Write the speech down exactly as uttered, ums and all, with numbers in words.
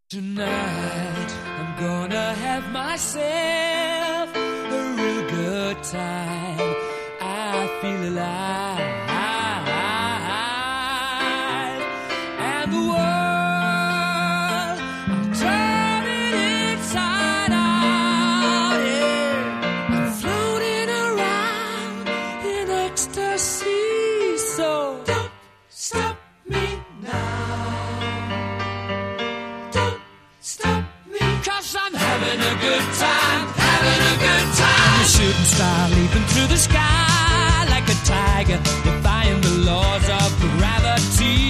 Tonight, I'm gonna have myself a real good time. I feel alive, and the world, I'm turning inside out, yeah. I'm floating around in ecstasy, so don't stop me now. I'm having a good time, having a good time. A shooting star leaping through the sky like a tiger, defying the laws of gravity.